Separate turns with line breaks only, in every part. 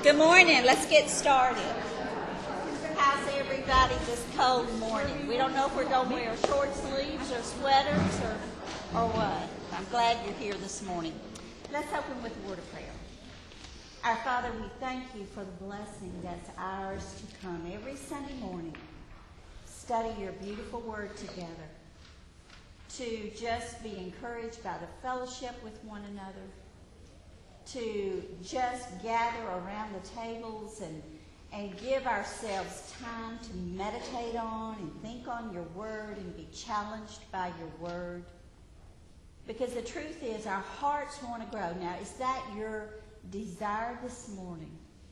Good morning. Let's get started. How's everybody this cold morning? We don't know if we're going to wear short sleeves or sweaters or what. I'm glad you're here this morning. Let's open with a word of prayer. Our Father, we thank you for the blessing that's ours to come every Sunday morning, study your beautiful word together, to just be encouraged by the fellowship with one another, to just gather around the tables and give ourselves time to meditate on and think on your word and be challenged by your word. Because the truth is, our hearts want to grow. Now, is that your desire this morning?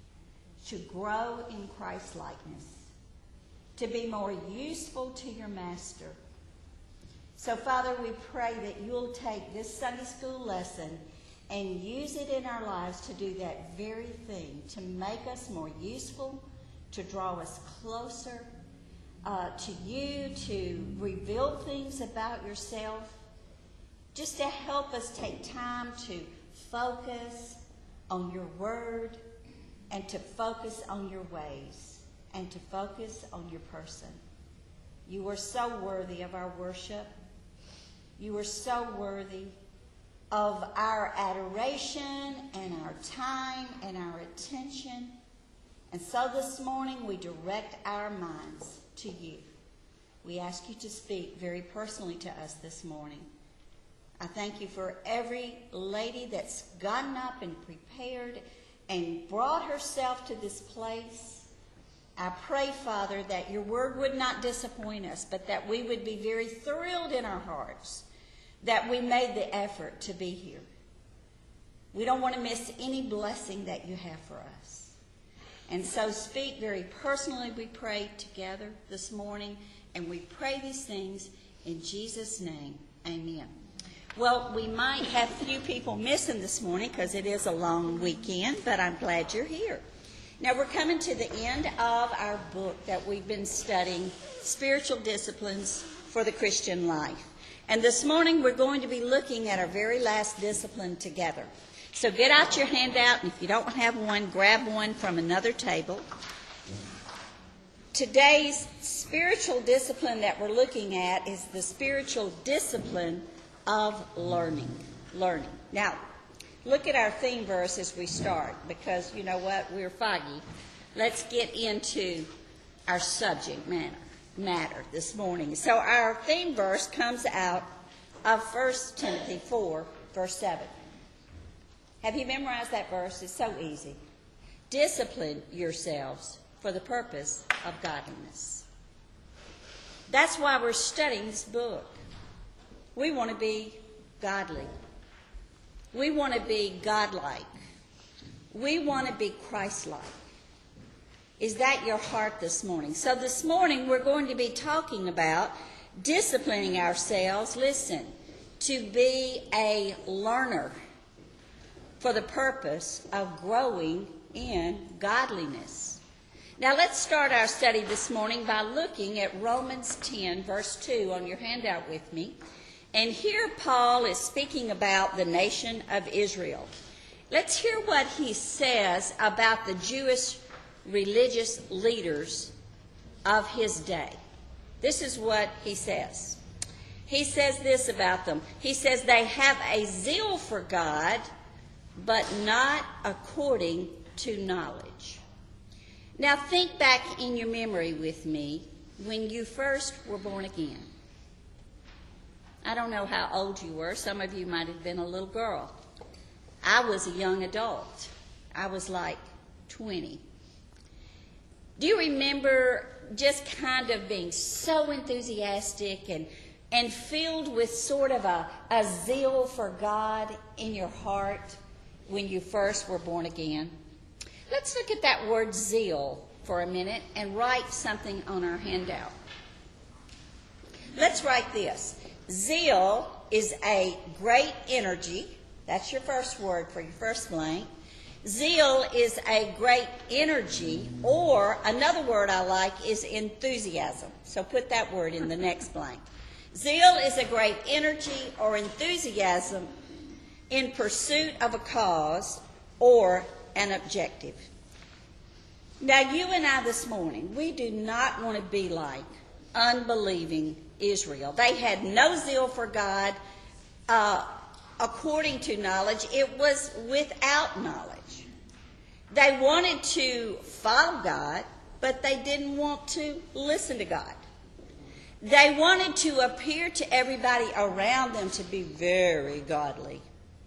To grow in Christ-likeness, to be more useful to your master. So, Father, we pray that you'll take this Sunday school lesson and use it in our lives to do that very thing, to make us more useful, to draw us closer to you, to reveal things about yourself, just to help us take time to focus on your word and to focus on your ways and to focus on your person. You are so worthy of our worship. You are so worthy of our adoration and our time and our attention. And so this morning we direct our minds to you. We ask you to speak very personally to us this morning. I thank you for every lady that's gotten up and prepared and brought herself to this place. I pray, Father, that your word would not disappoint us, but that we would be very thrilled in our hearts that we made the effort to be here. We don't want to miss any blessing that you have for us. And so speak very personally, we pray together this morning, and we pray these things in Jesus' name. Amen. Well, we might have a few people missing this morning because it is a long weekend, but I'm glad you're here. Now, we're coming to the end of our book that we've been studying, Spiritual Disciplines for the Christian Life. And this morning we're going to be looking at our very last discipline together. So get out your handout, and if you don't have one, grab one from another table. Today's spiritual discipline that we're looking at is the spiritual discipline of learning. Now, look at our theme verse as we start, because you know what? We're foggy. Let's get into our subject matter this morning. So our theme verse comes out of 1 Timothy 4, verse 7. Have you memorized that verse? It's so easy. Discipline yourselves for the purpose of godliness. That's why we're studying this book. We want to be godly. We want to be godlike. We want to be Christ-like. Is that your heart this morning? So this morning we're going to be talking about disciplining ourselves, listen, to be a learner for the purpose of growing in godliness. Now let's start our study this morning by looking at Romans 10, verse 2 on your handout with me. And here Paul is speaking about the nation of Israel. Let's hear what he says about the Jewish religious leaders of his day. This is what he says. He says this about them. He says they have a zeal for God, but not according to knowledge. Now think back in your memory with me when you first were born again. I don't know how old you were. Some of you might have been a little girl. I was a young adult. I was like 20. Do you remember just kind of being so enthusiastic and filled with sort of a zeal for God in your heart when you first were born again? Let's look at that word zeal for a minute and write something on our handout. Let's write this. Zeal is a great energy. That's your first word for your first blank. Zeal is a great energy, or another word I like is enthusiasm. So put that word in the next blank. Zeal is a great energy or enthusiasm in pursuit of a cause or an objective. Now, you and I this morning, we do not want to be like unbelieving Israel. They had no zeal for God according to knowledge. It was without knowledge. They wanted to follow God, but they didn't want to listen to God. They wanted to appear to everybody around them to be very godly,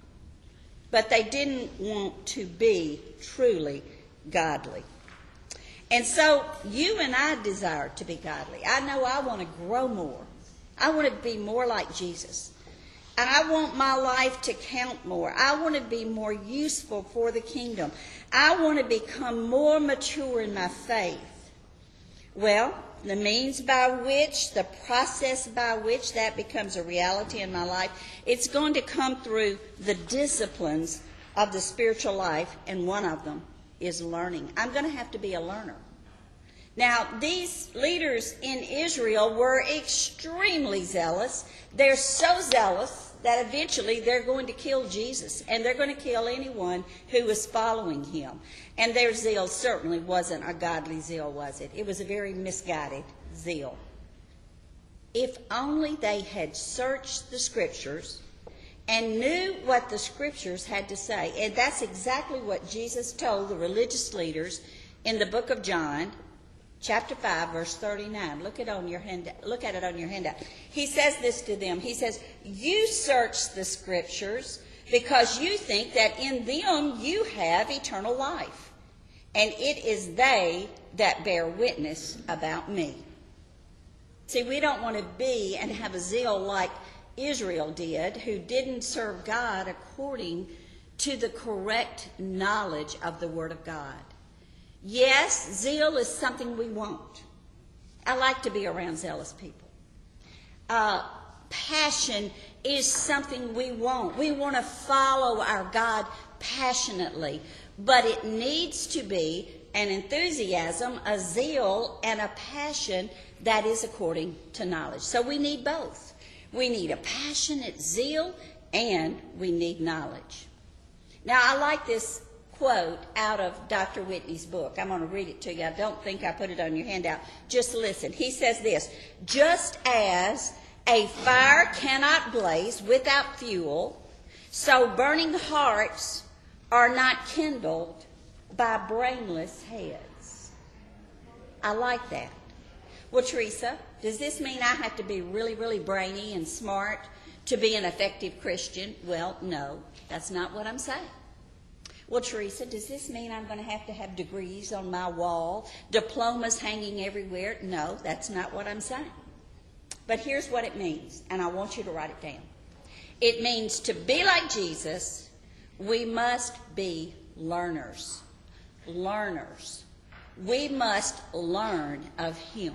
but they didn't want to be truly godly. And so you and I desire to be godly. I know I want to grow more. I want to be more like Jesus. And I want my life to count more. I want to be more useful for the kingdom. I want to become more mature in my faith. Well, the means by which, the process by which that becomes a reality in my life, it's going to come through the disciplines of the spiritual life, and one of them is learning. I'm going to have to be a learner. Now, these leaders in Israel were extremely zealous. They're so zealous that eventually they're going to kill Jesus, and they're going to kill anyone who was following him. And their zeal certainly wasn't a godly zeal, was it? It was a very misguided zeal. If only they had searched the Scriptures and knew what the Scriptures had to say. And that's exactly what Jesus told the religious leaders in the book of John, chapter 5, verse 39. Look at it on your handout. He says this to them. He says, "You search the Scriptures because you think that in them you have eternal life, and it is they that bear witness about me." See, we don't want to be and have a zeal like Israel did, who didn't serve God according to the correct knowledge of the Word of God. Yes, zeal is something we want. I like to be around zealous people. Passion is something we want. We want to follow our God passionately, but it needs to be an enthusiasm, a zeal, and a passion that is according to knowledge. So we need both. We need a passionate zeal, and we need knowledge. Now, I like this quote out of Dr. Whitney's book. I'm going to read it to you. I don't think I put it on your handout. Just listen. He says this: "Just as a fire cannot blaze without fuel, so burning hearts are not kindled by brainless heads." I like that. Well, Teresa, does this mean I have to be really, really brainy and smart to be an effective Christian? Well, no, that's not what I'm saying. Well, Teresa, does this mean I'm going to have degrees on my wall, diplomas hanging everywhere? No, that's not what I'm saying. But here's what it means, and I want you to write it down. It means to be like Jesus, we must be learners. Learners. We must learn of him.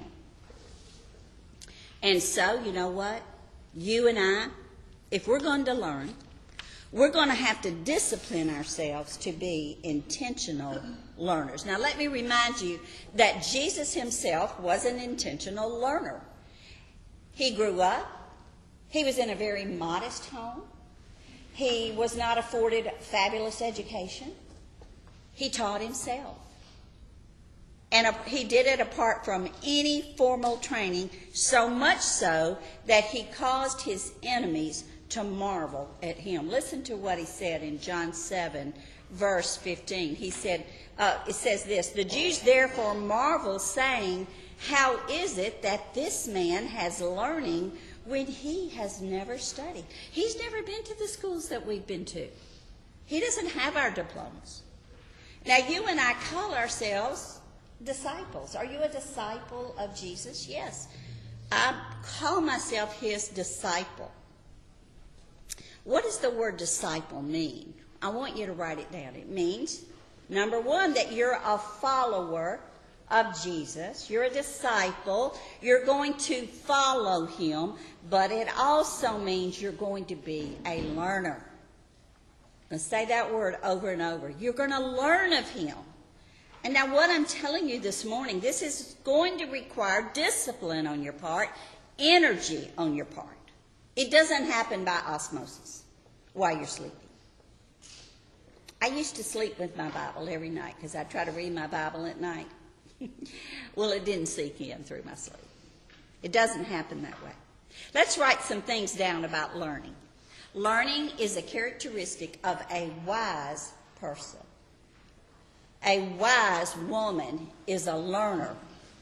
And so, you know what? You and I, if we're going to learn, we're going to have to discipline ourselves to be intentional learners. Now, let me remind you that Jesus himself was an intentional learner. He grew up. He was in a very modest home. He was not afforded fabulous education. He taught himself. And he did it apart from any formal training, so much so that he caused his enemies to marvel at him. Listen to what he said in John 7, verse 15. He said, it says this: "The Jews therefore marvel, saying, 'How is it that this man has learning when he has never studied?'" He's never been to the schools that we've been to. He doesn't have our diplomas. Now, you and I call ourselves disciples. Are you a disciple of Jesus? Yes. I call myself his disciple. What does the word disciple mean? I want you to write it down. It means, number one, that you're a follower of Jesus. You're a disciple. You're going to follow him, but it also means you're going to be a learner. I'm going to say that word over and over. You're going to learn of him. And now what I'm telling you this morning, this is going to require discipline on your part, energy on your part. It doesn't happen by osmosis while you're sleeping. I used to sleep with my Bible every night because I try to read my Bible at night. Well, it didn't seep in through my sleep. It doesn't happen that way. Let's write some things down about learning. Learning is a characteristic of a wise person. A wise woman is a learner.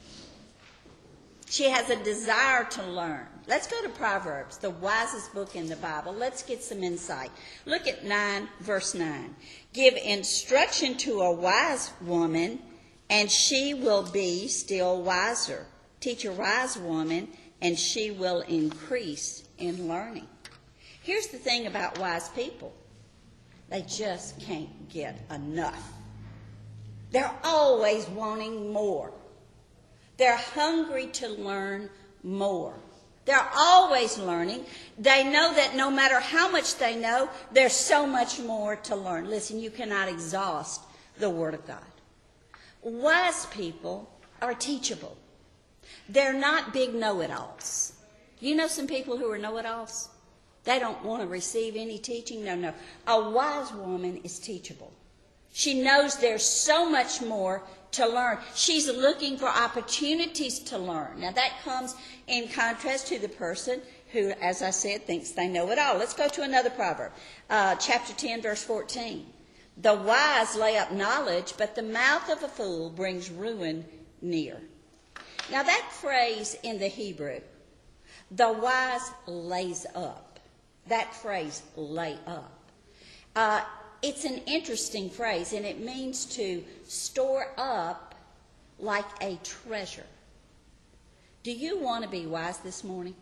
She has a desire to learn. Let's go to Proverbs, the wisest book in the Bible. Let's get some insight. Look at verse 9. Give instruction to a wise woman, and she will be still wiser. Teach a wise woman, and she will increase in learning. Here's the thing about wise people. They just can't get enough. They're always wanting more. They're hungry to learn more. They're always learning. They know that no matter how much they know, there's so much more to learn. Listen, you cannot exhaust the Word of God. Wise people are teachable. They're not big know-it-alls. You know some people who are know-it-alls? They don't want to receive any teaching. No. A wise woman is teachable. She knows there's so much more to learn. She's looking for opportunities to learn. Now that comes in contrast to the person who, as I said, thinks they know it all. Let's go to another proverb. Chapter 10, verse 14. The wise lay up knowledge, but the mouth of a fool brings ruin near. Now that phrase in the Hebrew, the wise lays up. That phrase, lay up. It's an interesting phrase, and it means to store up like a treasure. Do you want to be wise this morning?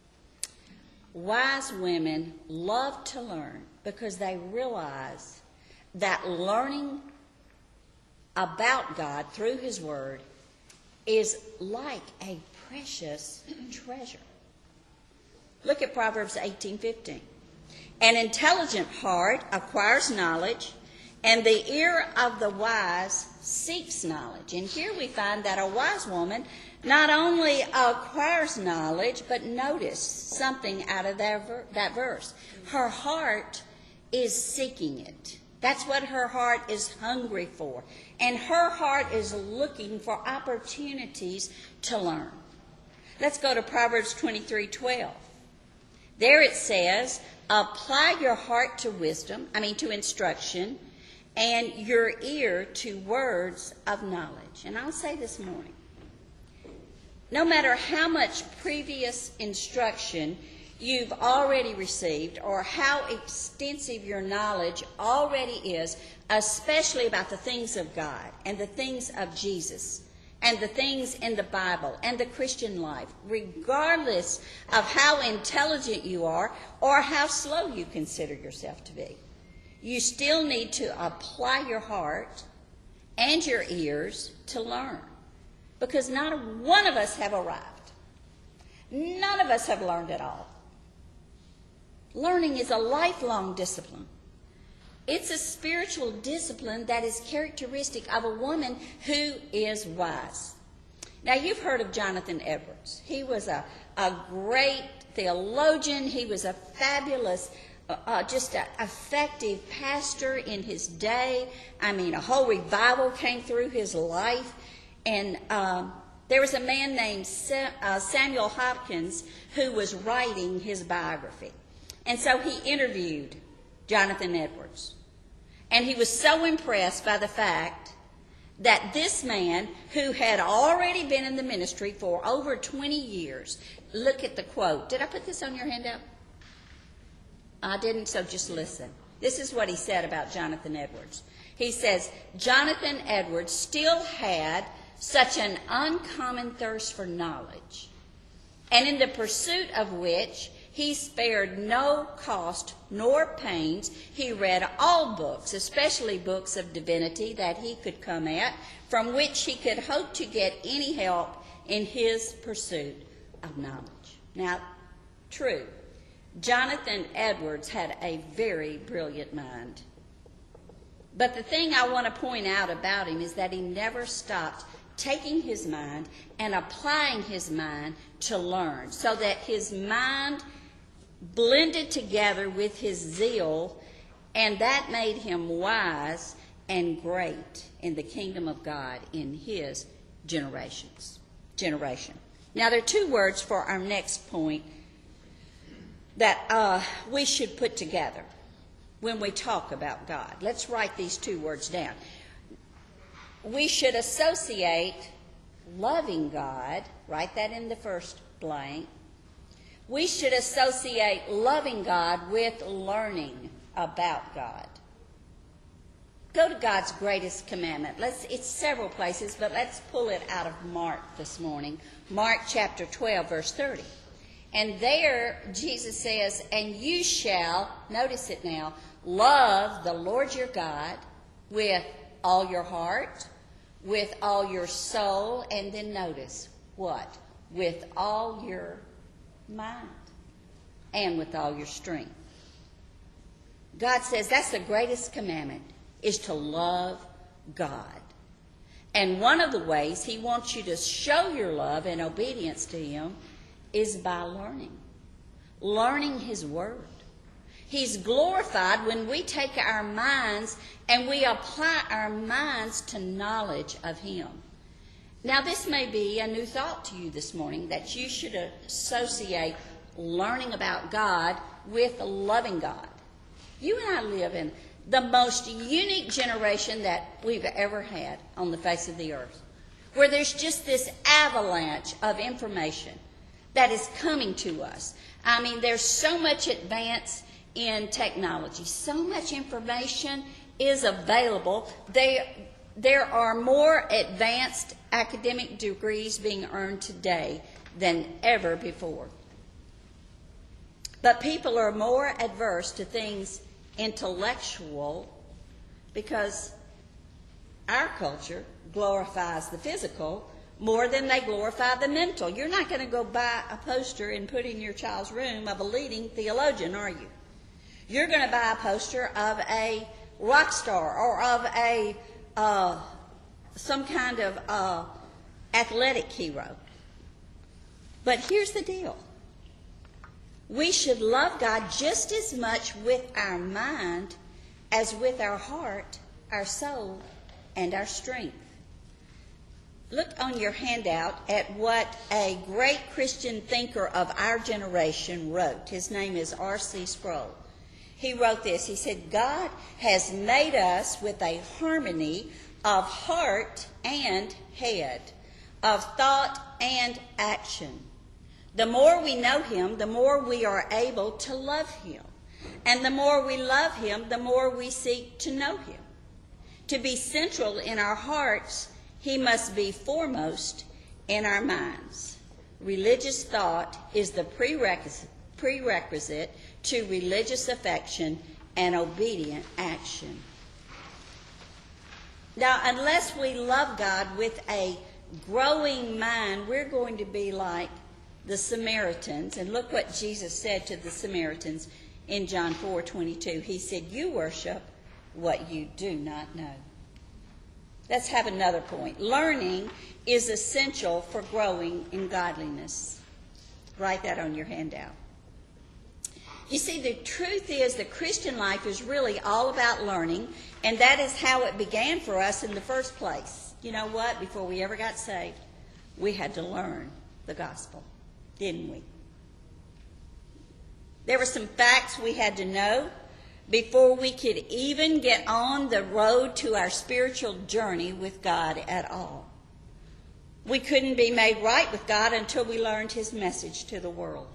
Wise women love to learn because they realize that learning about God through His Word is like a precious treasure. Look at Proverbs 18:15. An intelligent heart acquires knowledge, and the ear of the wise seeks knowledge. And here we find that a wise woman not only acquires knowledge, but notice something out of that verse. Her heart is seeking it. That's what her heart is hungry for. And her heart is looking for opportunities to learn. Let's go to Proverbs 23:12. There it says, apply your heart to to instruction, and your ear to words of knowledge. And I'll say this morning, no matter how much previous instruction you've already received or how extensive your knowledge already is, especially about the things of God and the things of Jesus and the things in the Bible and the Christian life, regardless of how intelligent you are or how slow you consider yourself to be, you still need to apply your heart and your ears to learn. Because not one of us have arrived. None of us have learned it all. Learning is a lifelong discipline. It's a spiritual discipline that is characteristic of a woman who is wise. Now, you've heard of Jonathan Edwards. He was a great theologian. He was a fabulous, effective pastor in his day. A whole revival came through his life. And there was a man named Samuel Hopkins who was writing his biography. And so he interviewed Jonathan Edwards. And he was so impressed by the fact that this man, who had already been in the ministry for over 20 years, look at the quote. Did I put this on your handout? I didn't, so just listen. This is what he said about Jonathan Edwards. He says, Jonathan Edwards still had such an uncommon thirst for knowledge, and in the pursuit of which he spared no cost nor pains. He read all books, especially books of divinity that he could come at, from which he could hope to get any help in his pursuit of knowledge. Now, true, Jonathan Edwards had a very brilliant mind. But the thing I want to point out about him is that he never stopped taking his mind and applying his mind to learn, so that his mind blended together with his zeal
And that made him wise and great in the kingdom of God in his generation. Now, there are two words for our next point that we should put together when we talk about God. Let's write these two words down. We should associate loving God, write that in the first blank. We should associate loving God with learning about God. Go to God's greatest commandment. It's several places, but let's pull it out of Mark this morning. Mark chapter 12, verse 30. And there Jesus says, and you shall, notice it now, love the Lord your God with all your heart, with all your soul, and then notice what? With all your mind and with all your strength. God says that's the greatest commandment, is to love God. And one of the ways he wants you to show your love and obedience to him is by learning his word. He's glorified when we take our minds and we apply our minds to knowledge of him. Now, this may be a new thought to you this morning, that you should associate learning about God with loving God. You and I live in the most unique generation that we've ever had on the face of the earth, where there's just this avalanche of information that is coming to us. I mean, there's so much advance in technology. So much information is available. There are more advanced academic degrees being earned today than ever before. But people are more adverse to things intellectual because our culture glorifies the physical more than they glorify the mental. You're not going to go buy a poster and put in your child's room of a leading theologian, are you? You're going to buy a poster of a rock star or of a some kind of athletic hero. But here's the deal. We should love God just as much with our mind as with our heart, our soul, and our strength. Look on your handout at what a great Christian thinker of our generation wrote. His name is R.C. Sproul. He wrote this. He said, God has made us with a harmony of heart and head, of thought and action. The more we know him, the more we are able to love him. And the more we love him, the more we seek to know him. To be central in our hearts, he must be foremost in our minds. Religious thought is the prerequisite to religious affection and obedient action. Now, unless we love God with a growing mind, we're going to be like the Samaritans. And look what Jesus said to the Samaritans in John 4:22. He said, you worship what you do not know. Let's have another point. Learning is essential for growing in godliness. Write that on your handout. You see, the truth is the Christian life is really all about learning, and that is how it began for us in the first place. You know what? Before we ever got saved, we had to learn the gospel, didn't we? There were some facts we had to know before we could even get on the road to our spiritual journey with God at all. We couldn't be made right with God until we learned his message to the world.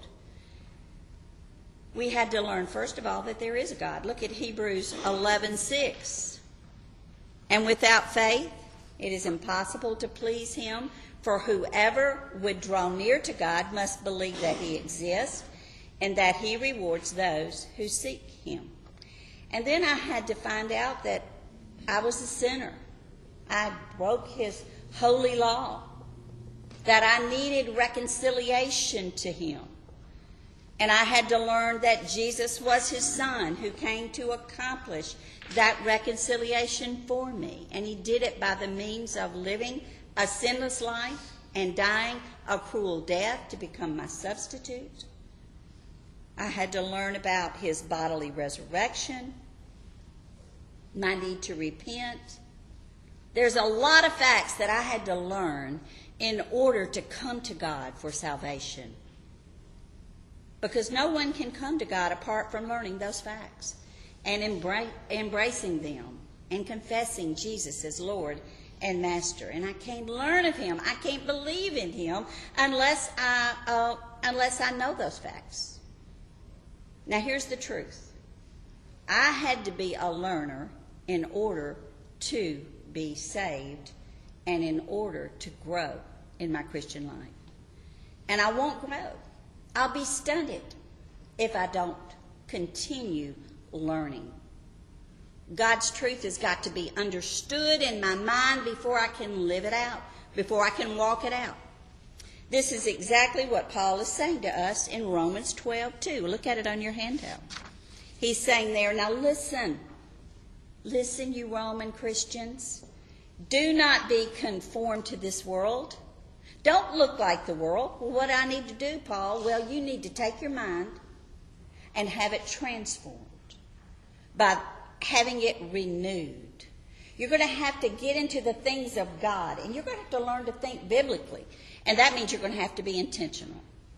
We had to learn, first of all, that there is a God. Look at Hebrews 11:6. And without faith, it is impossible to please him, for whoever would draw near to God must believe that he exists and that he rewards those who seek him. And then I had to find out that I was a sinner. I broke his holy law, that I needed reconciliation to him. And I had to learn that Jesus was his son who came to accomplish that reconciliation for me. And he did it by the means of living a sinless life and dying a cruel death to become my substitute. I had to learn about his bodily resurrection. my need to repent. There's a lot of facts that I had to learn in order to come to God for salvation. Because no one can come to God apart from learning those facts and embracing them and confessing Jesus as Lord and Master. And I can't learn of Him, I can't believe in Him unless I know those facts. Now here's the truth. I had to be a learner in order to be saved and in order to grow in my Christian life. And I won't grow. I'll be stunted if I don't continue learning. God's truth has got to be understood in my mind before I can live it out, before I can walk it out. This is exactly what Paul is saying to us in Romans 12:2. Look at it on your handout. He's saying there, now listen, you Roman Christians. Do not be conformed to this world. Don't look like the world. Well, what do I need to do, Paul? Well, you need to take your mind and have it transformed by having it renewed. You're going to have to get into the things of God, and you're going to have to learn to think biblically. And that means you're going to have to be intentional.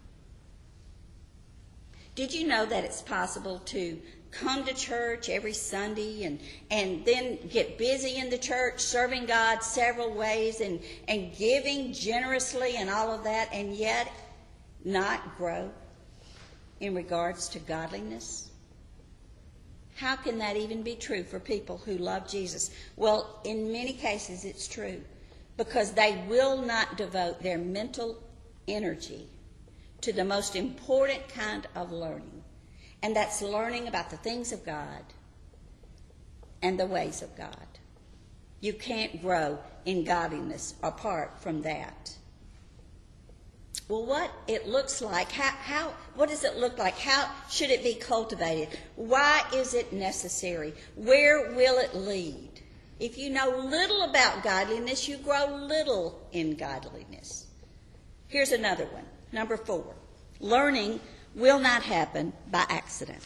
Did you know that it's possible to come to church every Sunday and then get busy in the church, serving God several ways and giving generously and all of that, and yet not grow in regards to godliness? How can that even be true for people who love Jesus? Well, in many cases it's true, because they will not devote their mental energy to the most important kind of learning, and that's learning about the things of God and the ways of God. You can't grow in godliness apart from that. Well, what it looks like, what does it look like? How should it be cultivated? Why is it necessary? Where will it lead? If you know little about godliness, you grow little in godliness. Here's another one, number 4. Learning will not happen by accident.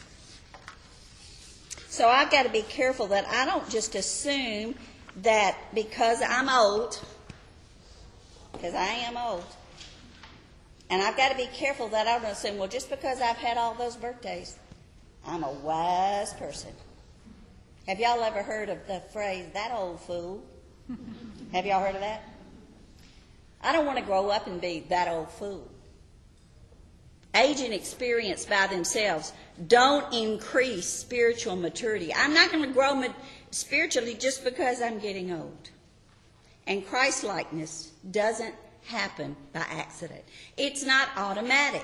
So I've got to be careful that I don't just assume that because I'm old, because I am old, and I've got to be careful that I don't assume, well, just because I've had all those birthdays, I'm a wise person. Have y'all ever heard of the phrase, that old fool? Have y'all heard of that? I don't want to grow up and be that old fool. Age and experience by themselves don't increase spiritual maturity. I'm not going to grow spiritually just because I'm getting old. And Christ-likeness doesn't happen by accident. It's not automatic.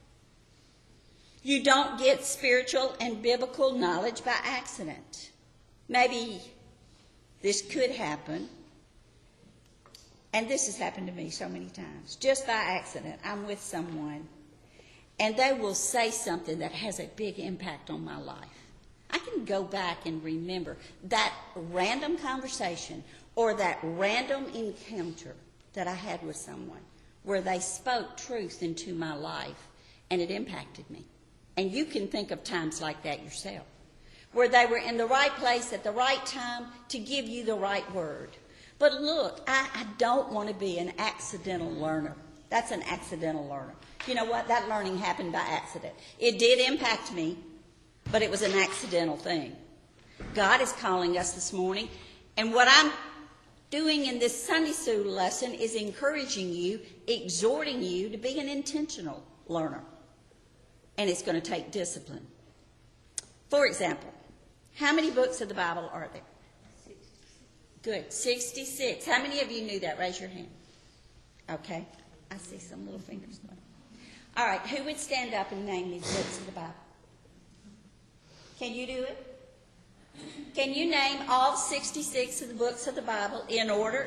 You don't get spiritual and biblical knowledge by accident. Maybe this could happen, and this has happened to me so many times. Just by accident, I'm with someone, and they will say something that has a big impact on my life. I can go back and remember that random conversation or that random encounter that I had with someone where they spoke truth into my life and it impacted me. And you can think of times like that yourself, where they were in the right place at the right time to give you the right word. But look, I don't want to be an accidental learner. That's an accidental learner. You know what? That learning happened by accident. It did impact me, but it was an accidental thing. God is calling us this morning, and what I'm doing in this Sunday school lesson is encouraging you, exhorting you to be an intentional learner. And it's going to take discipline. For example, how many books of the Bible are there? 66. Good, 66. How many of you knew that? Raise your hand. Okay, I see some little fingers going. All right, who would stand up and name these books of the Bible? Can you do it? Can you name all 66 of the books of the Bible in order?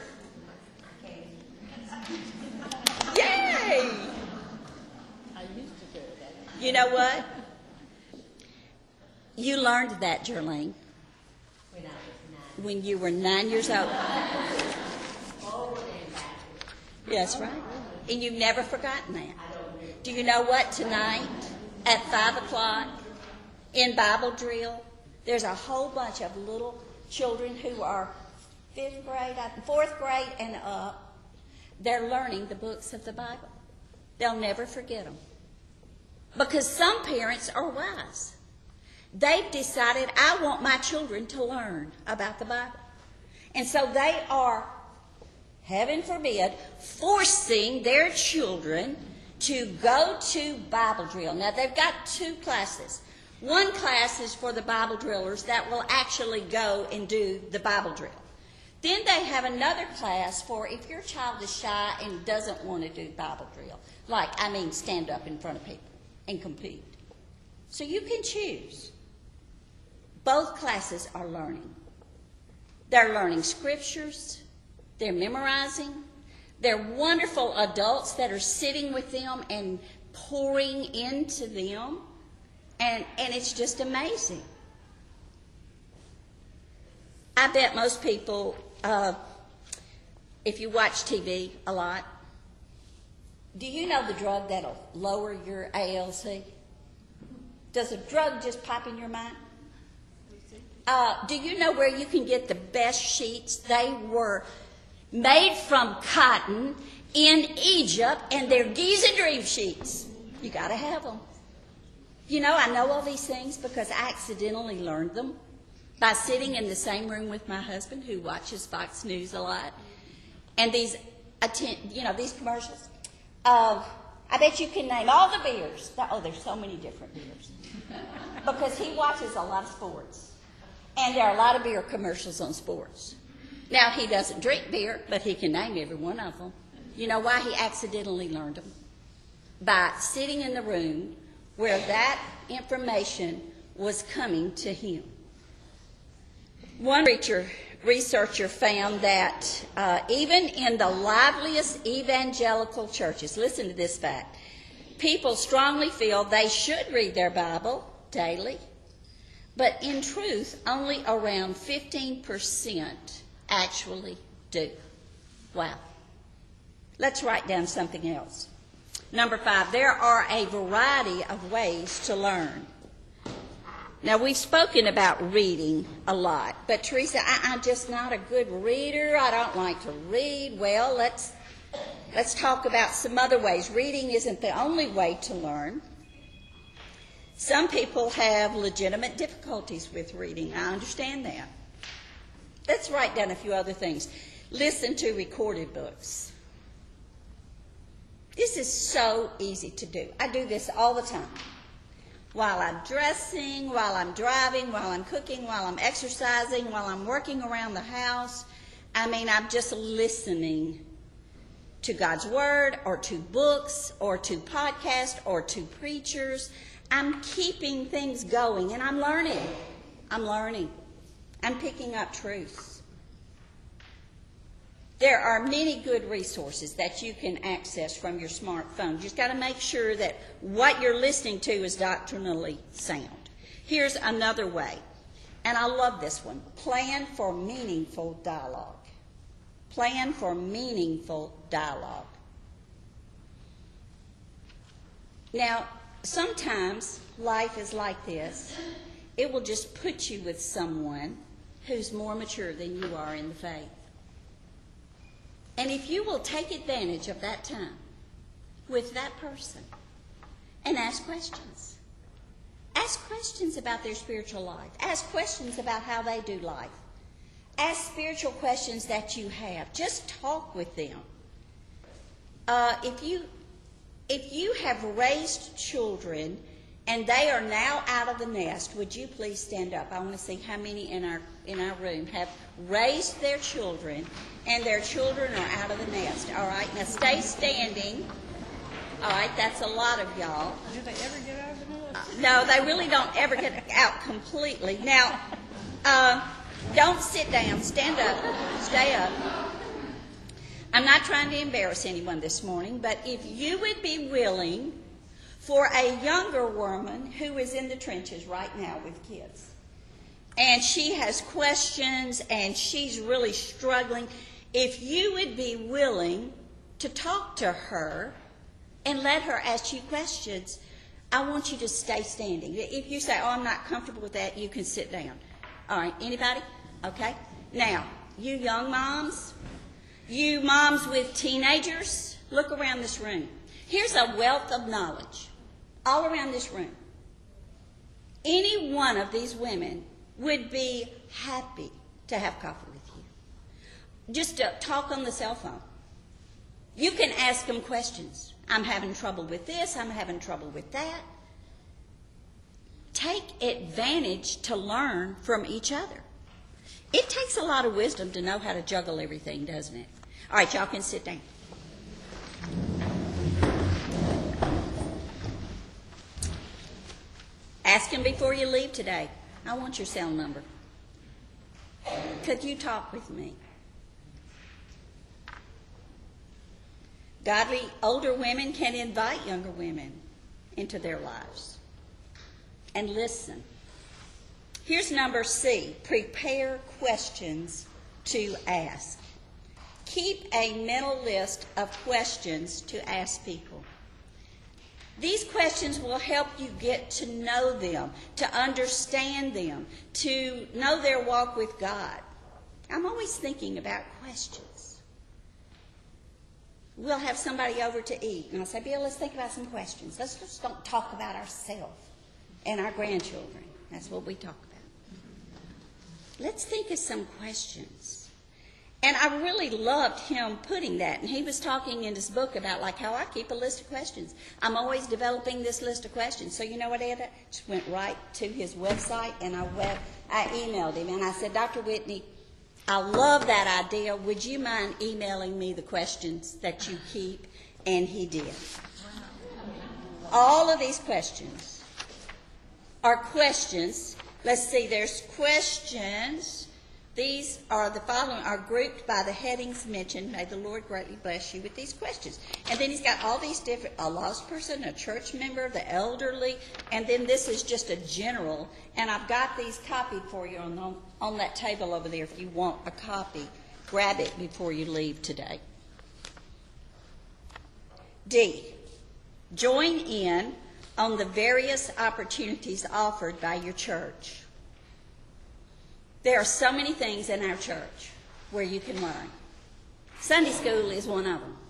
Yay! You know what? You learned that, Jerlene, when you were 9 years old. That's right. And you've never forgotten that. Do you know what? Tonight at 5 o'clock in Bible drill, there's a whole bunch of little children who are fourth grade and up, they're learning the books of the Bible. They'll never forget them. Because some parents are wise. They've decided, I want my children to learn about the Bible. And so they are, heaven forbid, forcing their children to go to Bible drill. Now, they've got 2 classes. One class is for the Bible drillers that will actually go and do the Bible drill. Then they have another class for if your child is shy and doesn't want to do Bible drill. Stand up in front of people and compete. So you can choose. Both classes are learning. They're learning scriptures. They're memorizing. They're wonderful adults that are sitting with them and pouring into them. And it's just amazing. I bet most people, if you watch TV a lot, do you know the drug that'll lower your ALC? Does a drug just pop in your mind? Do you know where you can get the best sheets? They were made from cotton in Egypt, and they're Giza Dream sheets. You got to have them. You know, I know all these things because I accidentally learned them by sitting in the same room with my husband, who watches Fox News a lot. And these commercials. I bet you can name all the beers. Oh, there's so many different beers. Because he watches a lot of sports. And there are a lot of beer commercials on sports. Now, he doesn't drink beer, but he can name every one of them. You know why he accidentally learned them? By sitting in the room where that information was coming to him. One researcher found that even in the liveliest evangelical churches, listen to this fact, people strongly feel they should read their Bible daily, but in truth, only around 15% actually do. Wow. Let's write down something else. Number 5, there are a variety of ways to learn. Now, we've spoken about reading a lot, but Teresa, I'm just not a good reader. I don't like to read. Well, let's talk about some other ways. Reading isn't the only way to learn. Some people have legitimate difficulties with reading. I understand that. Let's write down a few other things. Listen to recorded books. This is so easy to do. I do this all the time. While I'm dressing, while I'm driving, while I'm cooking, while I'm exercising, while I'm working around the house. I'm just listening to God's Word or to books or to podcasts or to preachers. I'm keeping things going and I'm learning. I'm picking up truths. There are many good resources that you can access from your smartphone. You just got to make sure that what you're listening to is doctrinally sound. Here's another way, and I love this one. Plan for meaningful dialogue. Plan for meaningful dialogue. Now, sometimes life is like this. It will just put you with someone who's more mature than you are in the faith. And if you will take advantage of that time with that person and ask questions about their spiritual life. Ask questions about how they do life. Ask spiritual questions that you have. Just talk with them. If you have raised children and they are now out of the nest, would you please stand up? I want to see how many in our room have raised their children and their children are out of the nest. All right, now stay standing. All right, that's a lot of y'all.
Do they ever get out of the nest?
No, they really don't ever get out completely. Now, don't sit down. Stand up. Stay up. I'm not trying to embarrass anyone this morning, but if you would be willing for a younger woman who is in the trenches right now with kids, and she has questions and she's really struggling, if you would be willing to talk to her and let her ask you questions, I want you to stay standing. If you say, oh, I'm not comfortable with that, you can sit down. All right, anybody? Okay? Now, you young moms, you moms with teenagers, look around this room. Here's a wealth of knowledge all around this room. Any one of these women would be happy to have coffee with you. Just to talk on the cell phone. You can ask them questions. I'm having trouble with this. I'm having trouble with that. Take advantage to learn from each other. It takes a lot of wisdom to know how to juggle everything, doesn't it? All right, y'all can sit down. Ask him before you leave today. I want your cell number. Could you talk with me? Godly older women can invite younger women into their lives. And listen. Here's number C. Prepare questions to ask. Keep a mental list of questions to ask people. These questions will help you get to know them, to understand them, to know their walk with God. I'm always thinking about questions. We'll have somebody over to eat, and I'll say, Bill, let's think about some questions. Let's just don't talk about ourselves and our grandchildren. That's what we talk about. Let's think of some questions. And I really loved him putting that. And he was talking in his book about like how I keep a list of questions. I'm always developing this list of questions. So you know what I did? Just went right to his website and I emailed him. And I said, Dr. Whitney, I love that idea. Would you mind emailing me the questions that you keep? And he did. All of these questions are questions. Let's see, there's questions. These are the following, are grouped by the headings mentioned. May the Lord greatly bless you with these questions. And then he's got all these different, a lost person, a church member, the elderly, and then this is just a general. And I've got these copied for you on that table over there if you want a copy. Grab it before you leave today. D, join in on the various opportunities offered by your church. There are so many things in our church where you can learn. Sunday school is one of them.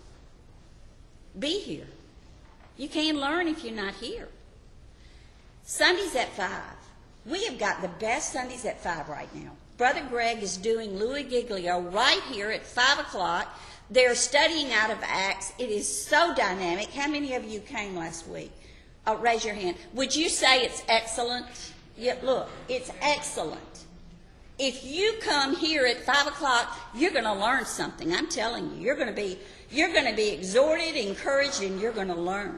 Be here. You can't learn if you're not here. Sundays at 5. We have got the best Sundays at 5 right now. Brother Greg is doing Louis Giglio right here at 5 o'clock. They're studying out of Acts. It is so dynamic. How many of you came last week? Raise your hand. Would you say it's excellent? Yeah, look, it's excellent. If you come here at 5 o'clock, you're going to learn something. I'm telling you, you're going to be exhorted, encouraged, and you're going to learn.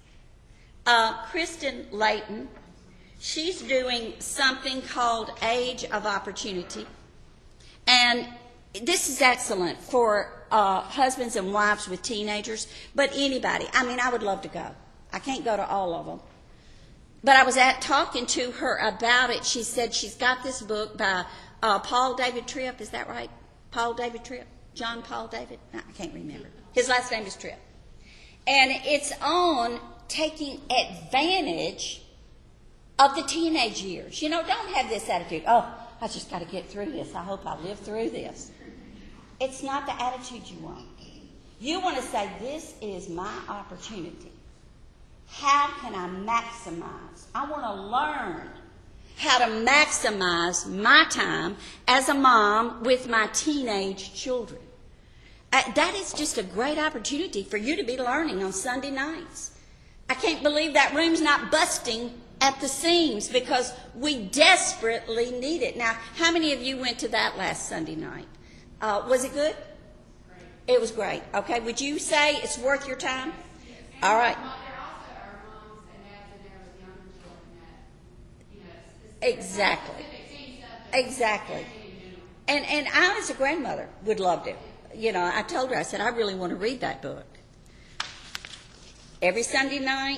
Kristen Layton, she's doing something called Age of Opportunity, and this is excellent for husbands and wives with teenagers, but anybody. I mean, I would love to go. I can't go to all of them. But I was talking to her about it. She said she's got this book by Paul David Tripp. Is that right? Paul David Tripp? John Paul David? No, I can't remember. His last name is Tripp. And it's on taking advantage of the teenage years. You know, don't have this attitude, oh, I just got to get through this. I hope I live through this. It's not the attitude you want. You want to say, this is my opportunity. How can I maximize? I want to learn how to maximize my time as a mom with my teenage children. That is just a great opportunity for you to be learning on Sunday nights. I can't believe that room's not busting at the seams because we desperately need it. Now, how many of you went to that last Sunday night? Was it good? Great. It was great. Okay, would you say it's worth your time? All right. Exactly. Exactly. And I, as a grandmother, would love to. You know, I told her, I said, I really want to read that book. Every Sunday night,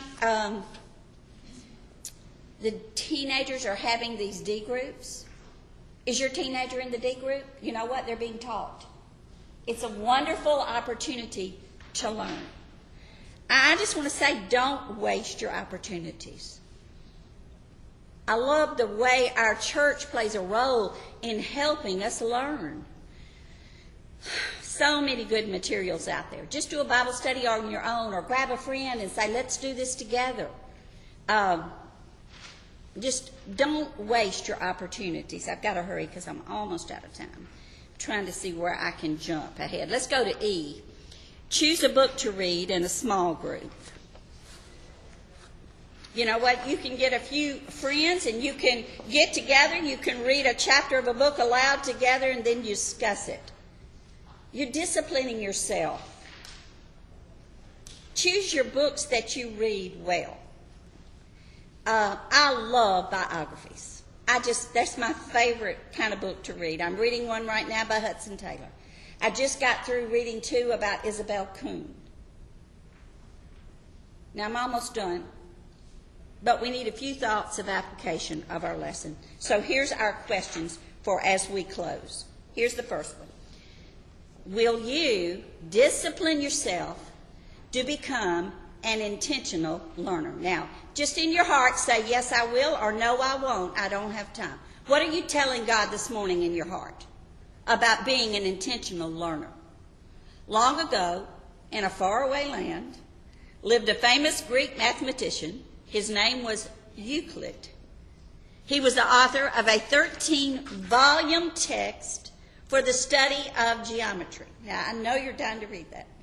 the teenagers are having these D groups. Is your teenager in the D group? You know what? They're being taught. It's a wonderful opportunity to learn. I just want to say, don't waste your opportunities. I love the way our church plays a role in helping us learn. So many good materials out there. Just do a Bible study on your own, or grab a friend and say, let's do this together. Just don't waste your opportunities. I've got to hurry because I'm almost out of time. I'm trying to see where I can jump ahead. Let's go to E. Choose a book to read in a small group. You know what? You can get a few friends and you can get together. You can read a chapter of a book aloud together and then discuss it. You're disciplining yourself. Choose your books that you read well. I love biographies. That's my favorite kind of book to read. I'm reading one right now by Hudson Taylor. I just got through reading 2 about Isabel Kuhn. Now I'm almost done, but we need a few thoughts of application of our lesson. So here's our questions for as we close. Here's the first one. Will you discipline yourself to become an intentional learner? Now, just in your heart say, yes, I will, or no, I won't. I don't have time. What are you telling God this morning in your heart about being an intentional learner? Long ago, in a faraway land, lived a famous Greek mathematician. His name was Euclid. He was the author of a 13-volume text for the study of geometry. Now, I know you're dying to read that.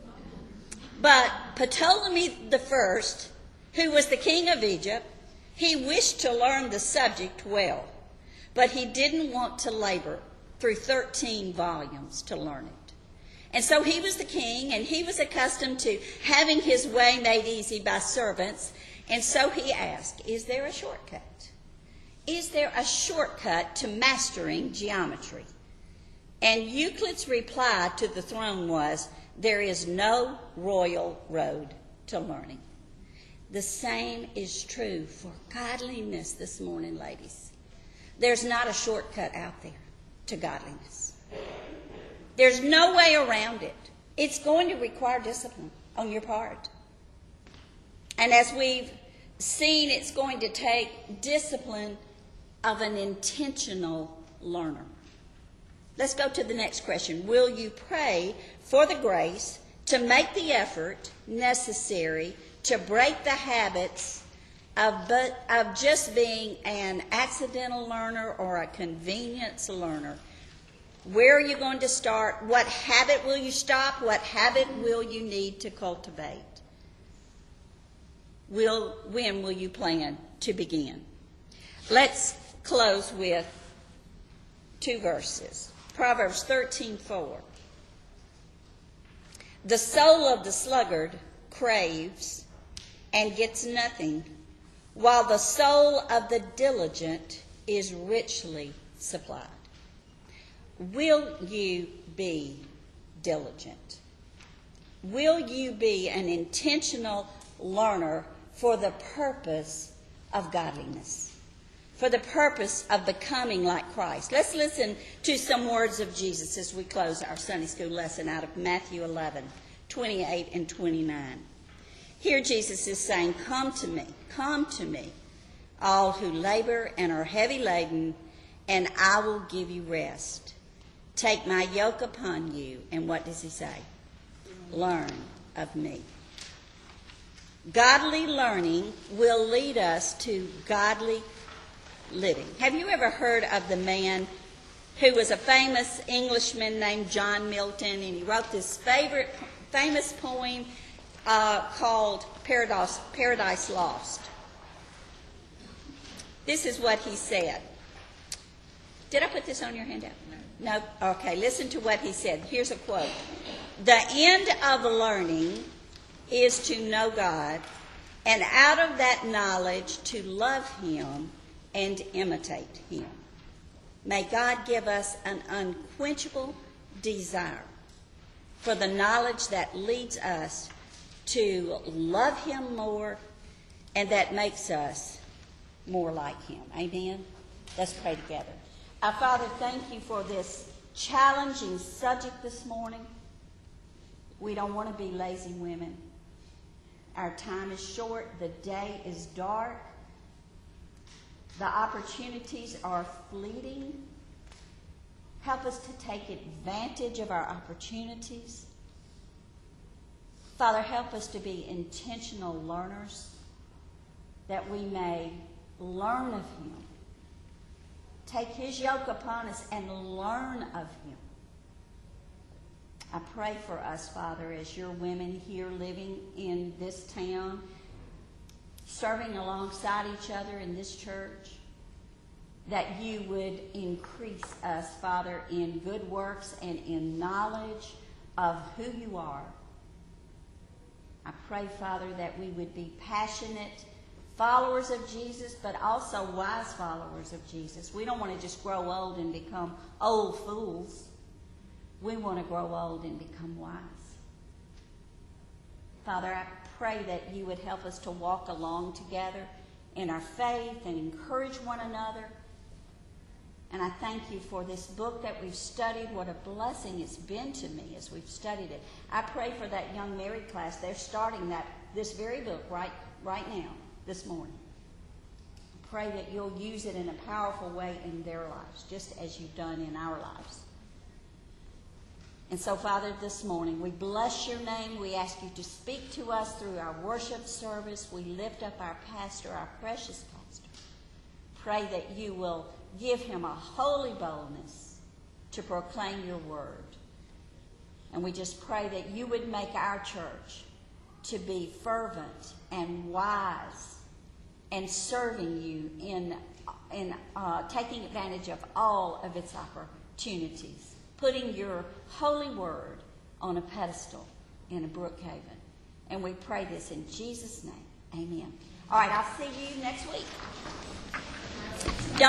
But Ptolemy I, who was the king of Egypt, he wished to learn the subject well, but he didn't want to labor through 13 volumes to learn it. And so he was the king, and he was accustomed to having his way made easy by servants, and so he asked, is there a shortcut? Is there a shortcut to mastering geometry? And Euclid's reply to the throne was, there is no royal road to learning. The same is true for godliness this morning, ladies. There's not a shortcut out there to godliness. There's no way around it. It's going to require discipline on your part. And as we've seen, it's going to take discipline of an intentional learner. Let's go to the next question. Will you pray for the grace to make the effort necessary to break the habits of just being an accidental learner or a convenience learner? Where are you going to start? What habit will you stop? What habit will you need to cultivate? When will you plan to begin? Let's close with 2 verses. Proverbs 13:4. The soul of the sluggard craves and gets nothing, while the soul of the diligent is richly supplied. Will you be diligent? Will you be an intentional learner for the purpose of godliness? For the purpose of becoming like Christ. Let's listen to some words of Jesus as we close our Sunday school lesson out of Matthew 11:28 and 29. Here Jesus is saying, come to me, all who labor and are heavy laden, and I will give you rest. Take my yoke upon you. And what does he say? Learn of me. Godly learning will lead us to godly living. Have you ever heard of the man who was a famous Englishman named John Milton, and he wrote this famous poem called Paradise Lost? This is what he said. Did I put this on your handout? No? Okay, listen to what he said. Here's a quote. The end of learning is to know God, and out of that knowledge to love him and imitate him. May God give us an unquenchable desire for the knowledge that leads us to love him more and that makes us more like him. Amen? Let's pray together. Our Father, thank you for this challenging subject this morning. We don't want to be lazy women. Our time is short. The day is dark. The opportunities are fleeting. Help us to take advantage of our opportunities. Father, help us to be intentional learners, that we may learn of him. Take his yoke upon us and learn of him. I pray for us, Father, as your women here living in this town, serving alongside each other in this church, that you would increase us, Father, in good works and in knowledge of who you are. I pray, Father, that we would be passionate followers of Jesus, but also wise followers of Jesus. We don't want to just grow old and become old fools. We want to grow old and become wise. Father, I pray that you would help us to walk along together in our faith and encourage one another. And I thank you for this book that we've studied. What a blessing it's been to me as we've studied it. I pray for that young married class. They're starting this very book right now, this morning. I pray that you'll use it in a powerful way in their lives, just as you've done in our lives. And so, Father, this morning, we bless your name. We ask you to speak to us through our worship service. We lift up our pastor, our precious pastor. Pray that you will give him a holy boldness to proclaim your word. And we just pray that you would make our church to be fervent and wise and serving you in taking advantage of all of its opportunities, putting your holy word on a pedestal in a Brookhaven. And we pray this in Jesus' name. Amen. All right, I'll see you next week.